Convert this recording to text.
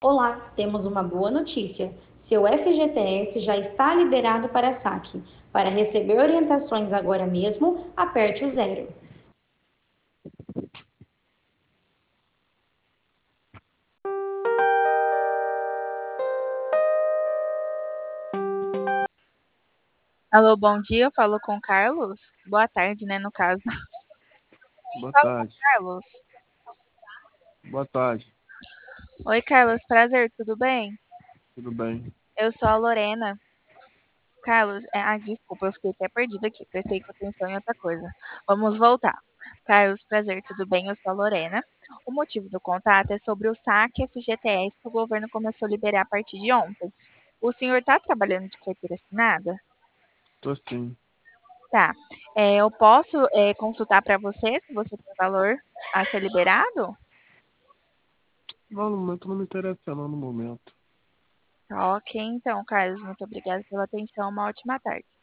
Olá, temos uma boa notícia. Seu FGTS já está liberado para saque. Para receber orientações agora mesmo, aperte o zero. Alô, bom dia, eu falo com o Carlos. Boa tarde, né, no caso. Boa Falo com o tarde. Carlos. Boa tarde. Oi, Carlos, prazer, tudo bem? Tudo bem? Eu sou a Lorena. Carlos, desculpa, eu fiquei até perdida aqui, prestei atenção em outra coisa. Vamos voltar. Carlos, prazer, tudo bem? Eu sou a Lorena. O motivo do contato é sobre o saque FGTS que o governo começou a liberar a partir de ontem. O senhor está trabalhando de carteira assinada? Tô sim. Tá. Eu posso consultar para você se você tem valor a ser liberado? Não, no momento não me interessa não, no momento. Ok, então, Carlos, muito obrigada pela atenção. Uma ótima tarde.